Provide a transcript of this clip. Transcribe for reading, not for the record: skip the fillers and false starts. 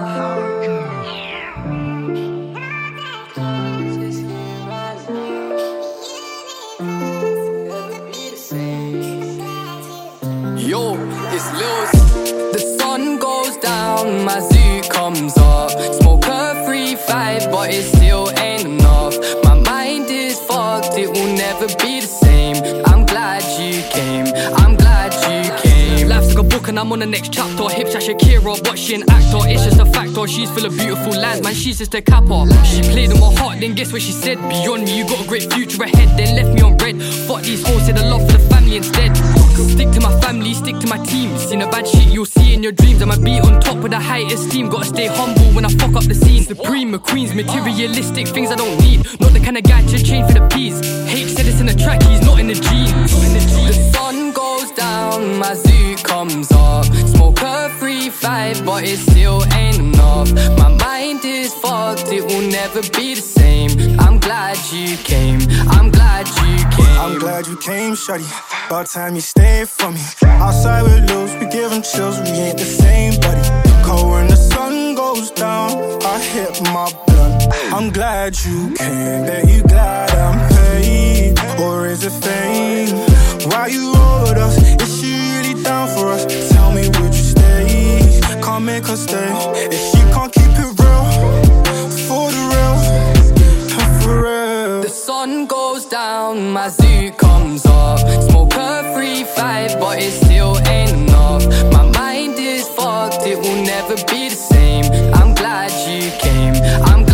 Yo, it's Lils. The sun goes down, my zoo comes up. Smoke a 3-5, but it still ain't enough. My mind is fucked, it will never be the same. I'm glad you came, I'm glad you came. Life's like a book and I'm on the next chapter. Hips like Shakira, but she an actor. It's just a factor, she's full of beautiful lines. Man, she's just a capper. She played in my heart, then guess what she said? Beyond me, you got a great future ahead. Then left me on red. Fuck these hoes, said a lot for the family instead. Stick to my family, stick to my team. Seen a bad shit, you'll see in your dreams. I'ma be on top with a high esteem. Gotta stay humble when I fuck up the scene. Supreme, McQueen's materialistic things I don't need. Not the kind of guy to change for the peas. H said it's in the track, he's not in the jeans. The sun goes down, my zoo comes up. Smoke a 3-5, but it still ain't enough. My mind is fucked, it will never be the same. I'm glad you came, I'm glad you came. I'm glad you came, shawty. About time you stayed for me. Outside with Lils, we give them chills, we ain't the same, buddy. Cold when the sun goes down, I hit my blunt. I'm glad you came, bet you glad I'm paid. Or is it fame? Why you rode us? Is she really down for us? Tell me, would you stay? Can't make her stay. If she can't keep it real, for the real, and for real. The sun goes down, my zoo comes up. Smoke a 3-5, but it still ain't enough. My mind is fucked, it will never be the same. I'm glad you came, I'm glad